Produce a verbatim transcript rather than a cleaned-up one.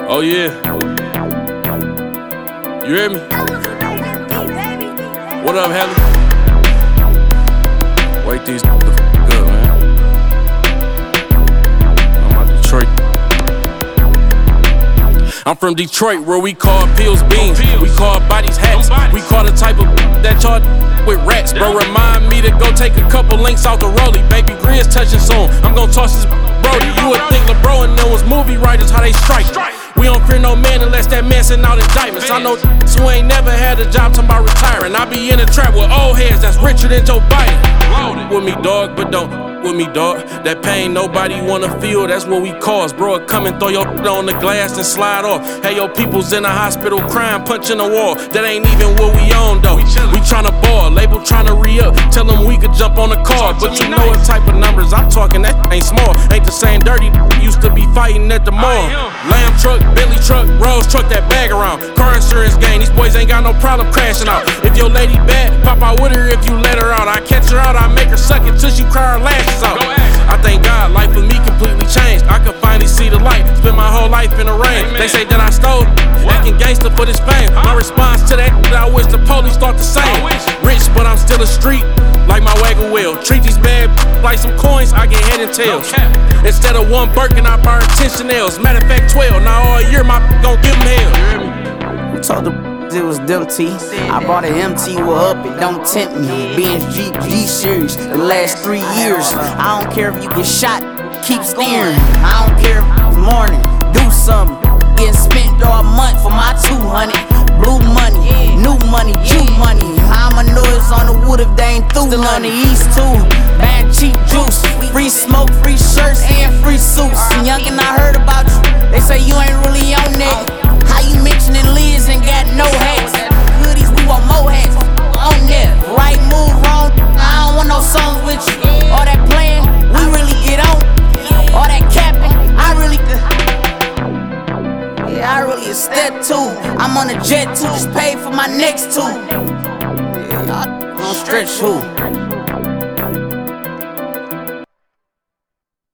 Oh yeah. You hear me? What up, Hallie? Wake these the f up, man. I'm out Detroit. I'm from Detroit, where we call pills beans. We call bodies hats. We call the type of that y'all with rats. Bro, remind me to go take a couple links out the rollie. Baby Grizz touching soon. I'm gonna toss this Brody. You would think LeBron and them was movie writers, how they strike. We don't fear no man unless that man send out indictments. I know who ain't never had a job talking about retiring. I be in a trap with old heads that's richer than Joe Biden. With me, dog, but don't with me, dog. That pain nobody wanna feel, that's what we cause. Bro, come and throw your on the glass and slide off. Hey, yo, people's in the hospital crying, punching the wall. That ain't even what we on, though. We tryna ball, label tryna re-up. Tell them we could jump on the card. But you know what type of numbers I'm talking, that ain't small. Ain't the same dirty used to be fighting at the mall. Lamb truck, Billy truck, Rose truck that bag around. Car insurance gang, these boys ain't got no problem crashing out. If your lady bad, pop out with her if you let her out. I catch her out, I make her suck it till she cry her lashes out. I thank God, life with me completely changed. I could finally see the light, spend my whole life in the rain. They say that I stole, acting gangster for this fame. My response to that, I wish the police start the same. Rich, but I'm still a street, like my wagon wheel. Treat these bad like some coins, I get head and tails. Instead of one Birkin, I buy ten Chanels. Matter of fact, twelve. Now all year, my gon' give them hell. I told the it was them T. I bought an M T, well up, it don't tempt me. Benz G G series, the last three years. I don't care if you get shot, keep steering. I don't care if it's morning, do something. Getting spent all month for my two hundred. Blue money, new money, Jew money. I'ma know it's on the wood if they ain't through. Still on the east too, buying cheap juice. Free smoke, free shirts, and free suits. Youngin', I heard about you, they say you ain't really on that. How you mentioning lids and got no hats? Goodies, we want more hats. On there, right move, wrong. I don't want no songs with you. All that playing, we really get on. All that capping, I really could. Yeah, I really a step too. I'm on a jet too, just paid for my next two. Yeah, y'all don't stretch who?